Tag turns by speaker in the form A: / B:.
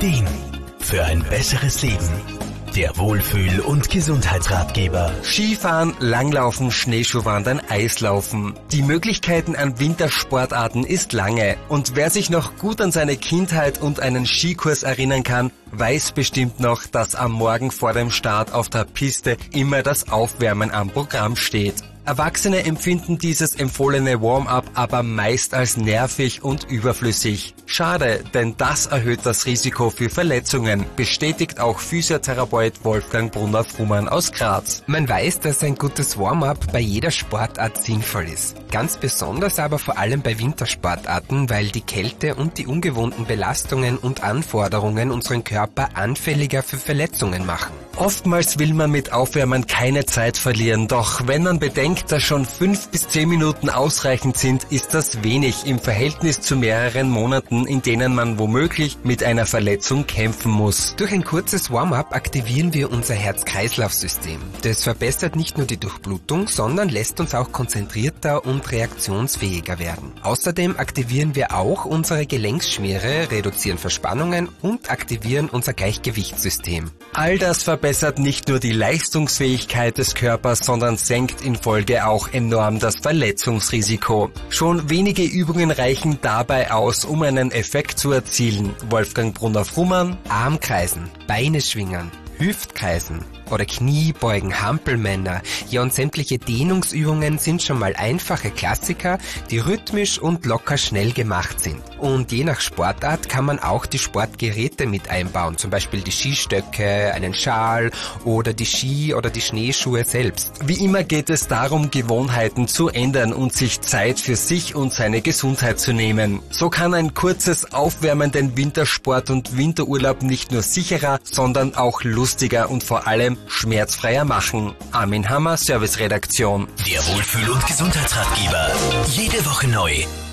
A: Ideen für ein besseres Leben. Der Wohlfühl- und Gesundheitsratgeber.
B: Skifahren, Langlaufen, Schneeschuhwandern, Eislaufen. Die Möglichkeiten an Wintersportarten ist lange. Und wer sich noch gut an seine Kindheit und einen Skikurs erinnern kann, weiß bestimmt noch, dass am Morgen vor dem Start auf der Piste immer das Aufwärmen am Programm steht. Erwachsene empfinden dieses empfohlene Warm-up aber meist als nervig und überflüssig. Schade, denn das erhöht das Risiko für Verletzungen, bestätigt auch Physiotherapeut Wolfgang Brunner-Frumann aus Graz.
C: Man weiß, dass ein gutes Warm-up bei jeder Sportart sinnvoll ist. Ganz besonders aber vor allem bei Wintersportarten, weil die Kälte und die ungewohnten Belastungen und Anforderungen unseren Körper anfälliger für Verletzungen machen.
B: Oftmals will man mit Aufwärmen keine Zeit verlieren, doch wenn man bedenkt, dass schon 5 bis 10 Minuten ausreichend sind, ist das wenig im Verhältnis zu mehreren Monaten, in denen man womöglich mit einer Verletzung kämpfen muss.
C: Durch ein kurzes Warm-up aktivieren wir unser Herz-Kreislauf-System. Das verbessert nicht nur die Durchblutung, sondern lässt uns auch konzentrierter und reaktionsfähiger werden. Außerdem aktivieren wir auch unsere Gelenkschmiere, reduzieren Verspannungen und aktivieren unser Gleichgewichtssystem.
B: All das verbessert nicht nur die Leistungsfähigkeit des Körpers, sondern senkt in Folge auch enorm das Verletzungsrisiko. Schon wenige Übungen reichen dabei aus, um einen Effekt zu erzielen. Wolfgang Brunner-Frumann:
C: Armkreisen, Beine schwingen, Hüftkreisen oder Kniebeugen, Hampelmänner. Ja, und sämtliche Dehnungsübungen sind schon mal einfache Klassiker, die rhythmisch und locker schnell gemacht sind. Und je nach Sportart kann man auch die Sportgeräte mit einbauen, zum Beispiel die Skistöcke, einen Schal oder die Ski oder die Schneeschuhe selbst.
B: Wie immer geht es darum, Gewohnheiten zu ändern und sich Zeit für sich und seine Gesundheit zu nehmen. So kann ein kurzes Aufwärmen den Wintersport und Winterurlaub nicht nur sicherer, sondern auch lustiger und vor allem schmerzfreier machen. Armin Hammer, Serviceredaktion.
A: Der Wohlfühl- und Gesundheitsratgeber. Jede Woche neu.